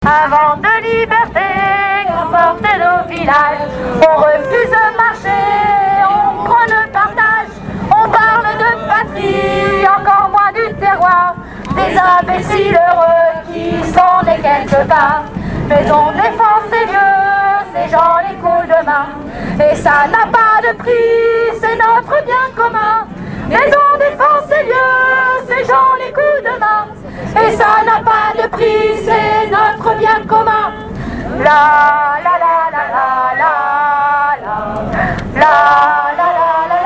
Avant de liberté, qu'emportent nos villages, on refuse de marcher, on prend le partage, on parle de patrie, encore moins du terroir, des imbéciles heureux qui sont nés quelque part. Mais on défend ces lieux, ces gens les coulent demain, et ça n'a pas de prix, c'est notre bien commun. Mais on défend ces lieux, ces gens les coups de main, et ça n'a pas de prix, c'est notre bien commun. La la la la la la la la la la la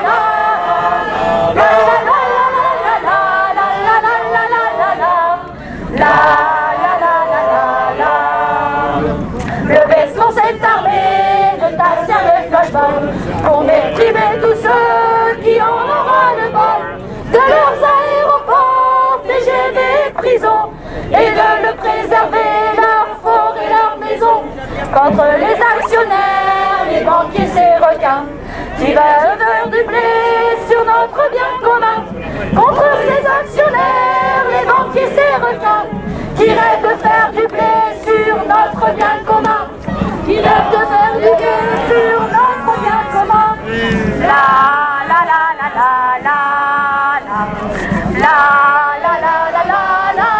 la. Le vaisseau s'est armé de Tassien et Flashball pour méprimer tous ceux qui en auront le bol de leurs aéroports, TGV et prisons, et de le préserver, leur fort et leur maison, contre les actionnaires, les banquiers, ces requins, qui veulent du blé sur notre bien commun. Contre ces actionnaires, les banquiers, ces requins, qui rêvent de faire du blé sur notre bien commun. Qui rêvent de faire du blé sur notre bien commun. La la la la la la la la la la la la la.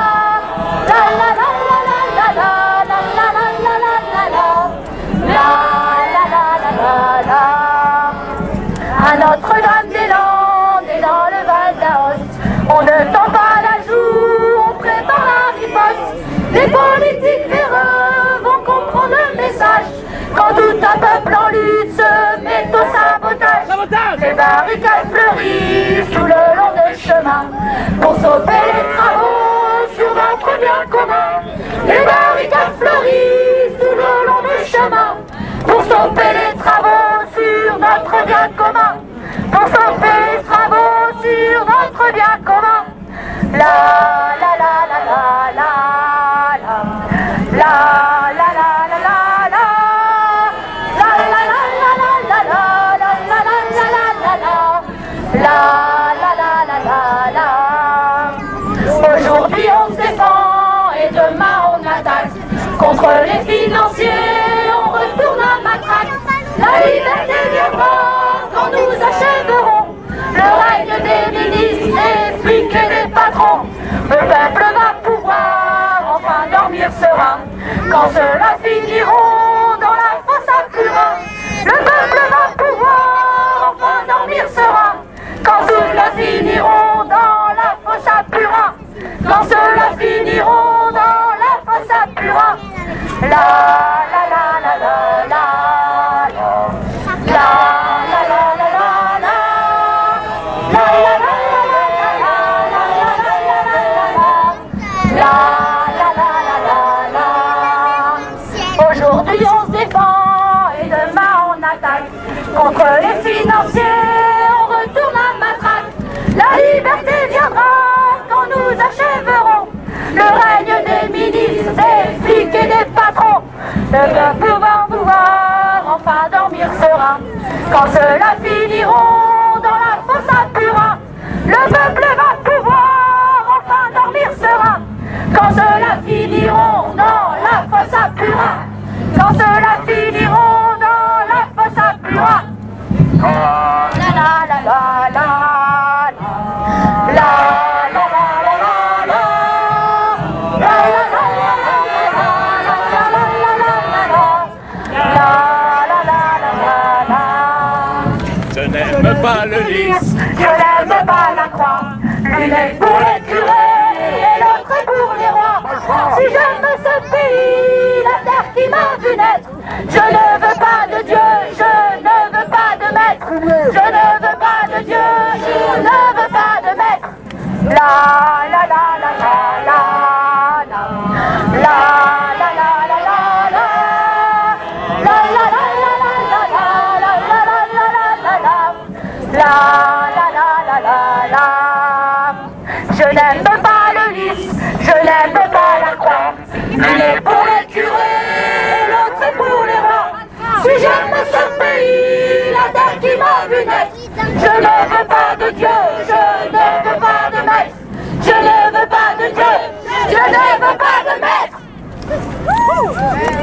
À Notre-Dame-des-Landes et dans le Val d'Aoste, on ne tend pas la joue, on prépare la riposte. Les politiques véreux vont comprendre le message. Quand tout un peuple en lutte se met au sabotage, les barricades fleurissent tout le long des chemins pour stopper les travaux sur notre bien commun. Les barricades fleurissent tout le long des chemins pour stopper les travaux sur notre bien commun. Pour stopper les travaux sur notre bien commun. La la la la la la la la la la la la. Aujourd'hui on se défend et demain on attaque. Contre les financiers on retourne à matraque. La liberté viendra quand nous achèverons le règne des ministres, des flics et des patrons. Le peuple va pouvoir enfin dormir serein quand ceux-là finiront dans la fosse à purin. Le peuple va pouvoir enfin dormir serein quand ceux-là finiront dans la fosse à purin. Quand ceux-là finiront dans la fosse à purin. La la la la la la la la la la la la la. Aujourd'hui on se défend et demain on attaque. Contre les financiers on retourne à matraque. La liberté viendra quand nous achèverons le règne des ministres, des flics et des patrons. Le peuple va pouvoir enfin dormir serein quand ceux-là finiront dans la fosse à purin. Le peuple va pouvoir enfin dormir serein quand ceux-là finiront dans la fosse à purin. Quand ceux-là finiront dans la fosse à purin. La la la la la la la la la. Je n'aime pas le lys, je n'aime pas la croix. L'une est pour les curés et l'autre est pour les rois. Si j'aime ce pays, la terre qui m'a vu naître, je ne veux pas de Dieu, je ne veux pas de maître. Je ne veux pas de Dieu, je ne veux pas de maître. La la la la la la la la la la la la la. La la la la la la la la la la la. Je n'aime pas le lys, je n'aime pas la croix. L'une est pour les curés, l'autre est pour les rois. Si j'aime ce pays, la terre qui m'a vu naître, je ne veux pas de Dieu, je ne veux pas de maître. Je ne veux pas de Dieu, je ne veux pas de maître. Wouh